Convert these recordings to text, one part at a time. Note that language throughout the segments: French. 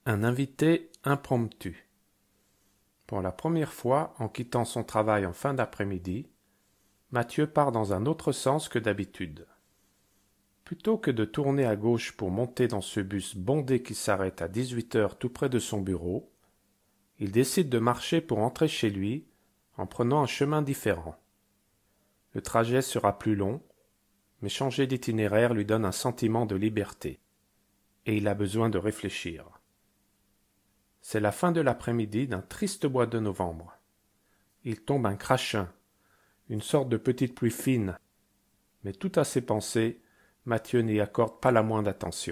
Un invité impromptu. Pour la première fois, en quittant son travail en fin d'après-midi, Mathieu part dans un autre sens que d'habitude. Plutôt que de tourner à gauche pour monter dans ce bus bondé qui s'arrête à 18 heures tout près de son bureau, il décide de marcher pour entrer chez lui en prenant un chemin différent. Le trajet sera plus long, mais changer d'itinéraire lui donne un sentiment de liberté, et il a besoin de réfléchir. C'est la fin de l'après-midi d'un triste mois de novembre. Il tombe un crachin, une sorte de petite pluie fine, mais tout à ses pensées, Mathieu n'y accorde pas la moindre attention.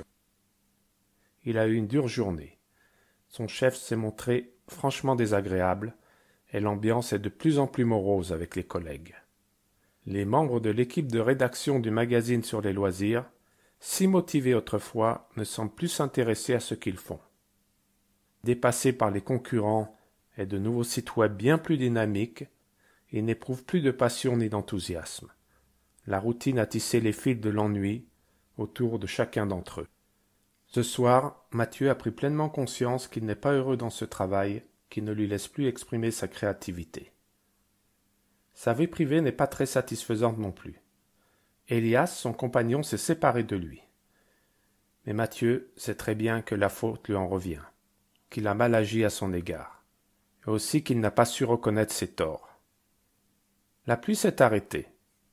Il a eu une dure journée. Son chef s'est montré franchement désagréable, et l'ambiance est de plus en plus morose avec les collègues. Les membres de l'équipe de rédaction du magazine sur les loisirs, si motivés autrefois, ne semblent plus s'intéresser à ce qu'ils font. Dépassés par les concurrents et de nouveaux sites web bien plus dynamiques, ils n'éprouvent plus de passion ni d'enthousiasme. La routine a tissé les fils de l'ennui autour de chacun d'entre eux. Ce soir, Mathieu a pris pleinement conscience qu'il n'est pas heureux dans ce travail qui ne lui laisse plus exprimer sa créativité. Sa vie privée n'est pas très satisfaisante non plus. Elias, son compagnon, s'est séparé de lui. Mais Mathieu sait très bien que la faute lui en revient, qu'il a mal agi à son égard, et aussi qu'il n'a pas su reconnaître ses torts. La pluie s'est arrêtée.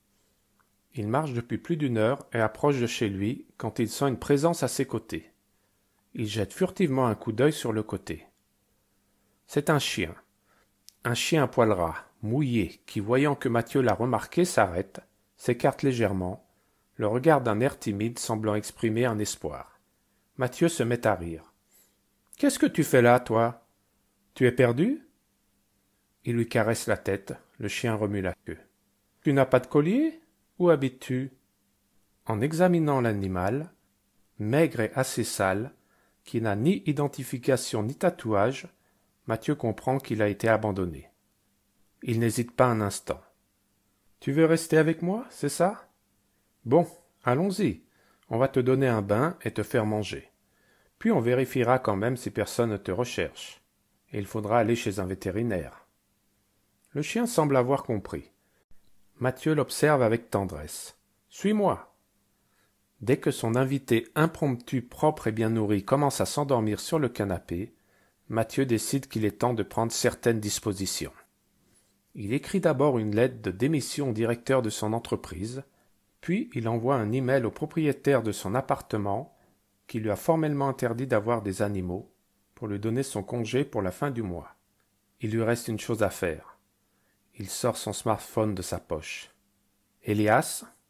Il marche depuis plus d'une heure et approche de chez lui quand il sent une présence à ses côtés. Il jette furtivement un coup d'œil sur le côté. C'est un chien à poil ras, mouillé, qui, voyant que Mathieu l'a remarqué, s'arrête, s'écarte légèrement, le regarde d'un air timide semblant exprimer un espoir. Mathieu se met à rire. « Qu'est-ce que tu fais là, toi? Tu es perdu ?» Il lui caresse la tête, le chien remue la queue. « Tu n'as pas de collier? Où habites-tu » En examinant l'animal, maigre et assez sale, qui n'a ni identification ni tatouage, Mathieu comprend qu'il a été abandonné. Il n'hésite pas un instant. « Tu veux rester avec moi, c'est ça? Bon, allons-y, on va te donner un bain et te faire manger. Puis on vérifiera quand même si personne ne te recherche. Et il faudra aller chez un vétérinaire. » Le chien semble avoir compris. Mathieu l'observe avec tendresse. « Suis-moi !» Dès que son invité impromptu, propre et bien nourri commence à s'endormir sur le canapé, Mathieu décide qu'il est temps de prendre certaines dispositions. Il écrit d'abord une lettre de démission au directeur de son entreprise, puis il envoie un email au propriétaire de son appartement qui lui a formellement interdit d'avoir des animaux pour lui donner son congé pour la fin du mois. Il lui reste une chose à faire. Il sort son smartphone de sa poche. « Elias,